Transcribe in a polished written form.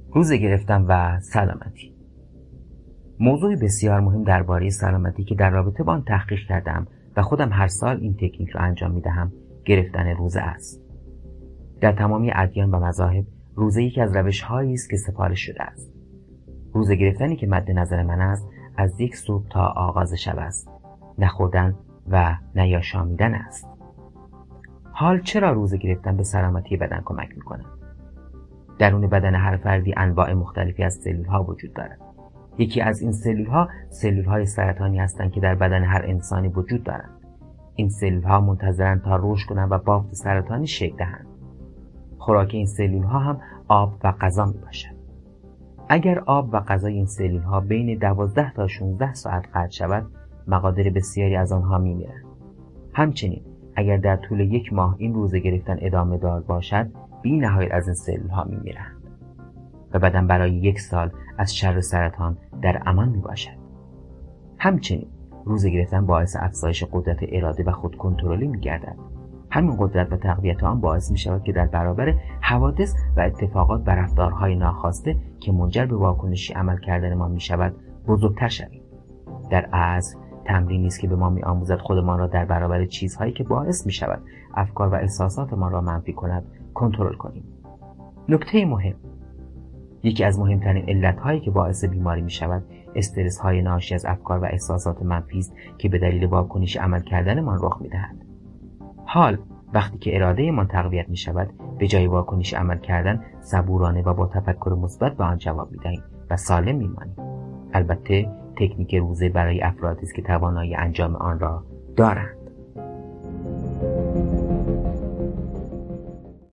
روزه گرفتن و سلامتی. موضوع بسیار مهم درباره سلامتی که در رابطه با آن تحقیق کردم و خودم هر سال این تکنیک را انجام میدهم گرفتن روزه است. در تمامی ادیان و مذاهب روزه یکی از روش‌هایی است که سفارش شده است. روزه گرفتنی که مد نظر من است از یک صبح تا آغاز شب است. نخوردن و نیاشامیدن است. حال چرا روزه گرفتن به سلامتی بدن کمک می‌کند؟ درون بدن هر فردی انواع مختلفی از سلول‌ها وجود دارد. یکی از این سلول‌های سرطانی هستند که در بدن هر انسانی وجود دارند. این سلول‌ها منتظرند تا رشد کنند و بافت سرطانی شکل دهند. خوراک این سلول‌ها هم آب و غذا میباشد. اگر آب و غذای این سلول‌ها بین 12 تا 16 ساعت قطع شود، مقادیر بسیاری از آنها میمیرند. همچنین اگر در طول یک ماه این روزه گرفتن ادامه دار باشد، بی نهایت از این سلول‌ها میمیرند و بدن برای یک سال از شر سرطان در امان میباشد. همچنین روزه گرفتن باعث افزایش قدرت اراده و خودکنترلی میگردد. همین قدرت و تقویت آن باعث میشود که در برابر حوادث و اتفاقات و رفتارهای ناخواسته که منجر به واکنشی عمل کردن ما میشود بزرگتر شویم. در اصل تمرینی است که به ما میآموزد خودمان را در برابر چیزهایی که باعث میشود افکار و احساسات ما را منفی کند کنترل کنیم. نکته مهم: یکی از مهمترین علتهایی که باعث بیماری میشود استرس‌های ناشی از افکار و احساسات منفی است که به دلیل واکنش عمل کردنمان رخ می‌دهد. حال وقتی که اراده ما تقویت می‌شود، به جای واکنش عمل کردن صبورانه و با تفکر مثبت به آن جواب می‌دهیم و سالم می‌مانیم. البته تکنیک روزه برای افرادی است که توانایی انجام آن را دارند.